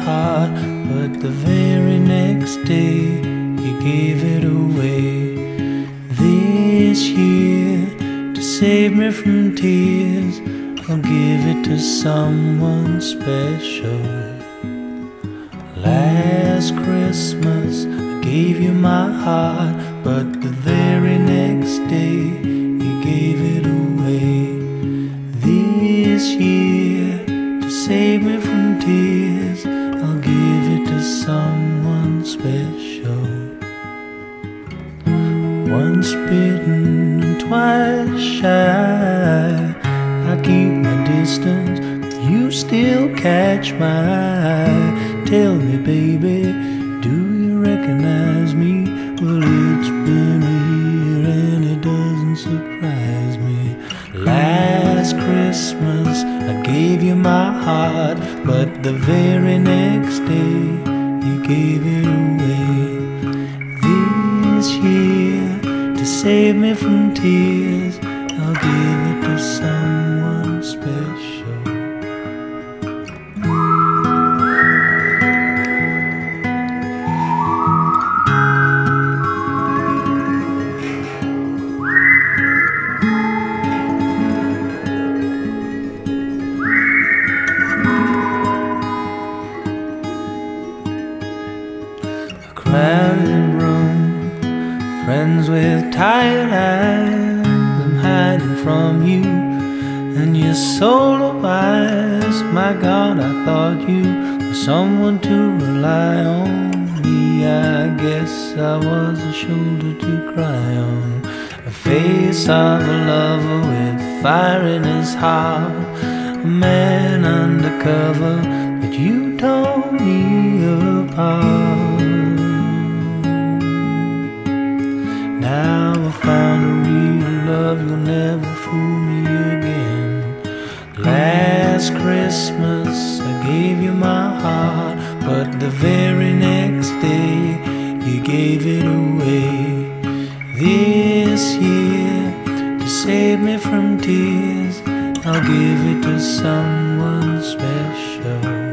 heart, but the very next day you gave it away. This year, to save me from tears, I'll give it to someone special. Last Christmas I gave you my heart, but the very next day you gave it away. This year, to save me from tears, I'll give it to someone special. Once bitten and twice shy, I keep my distance, but you still catch my eye. Tell me, baby, do you recognize me? Well, it's been a year and it doesn't surprise me. Last Christmas I gave you my heart, but the very next day you gave it away. This year, to save me from tears, I'll give it to someone special. A crowded room, friends with tired eyes, I'm hiding from you and your solar eyes. My God, I thought you were someone to rely on. Me, I guess I was a shoulder to cry on. A face of a lover with fire in his heart, a man undercover, but you tore me apart. Now I found a real love, you'll never fool me again. Last Christmas I gave you my heart, but the very next day you gave it away. This year, to save me from tears, I'll give it to someone special.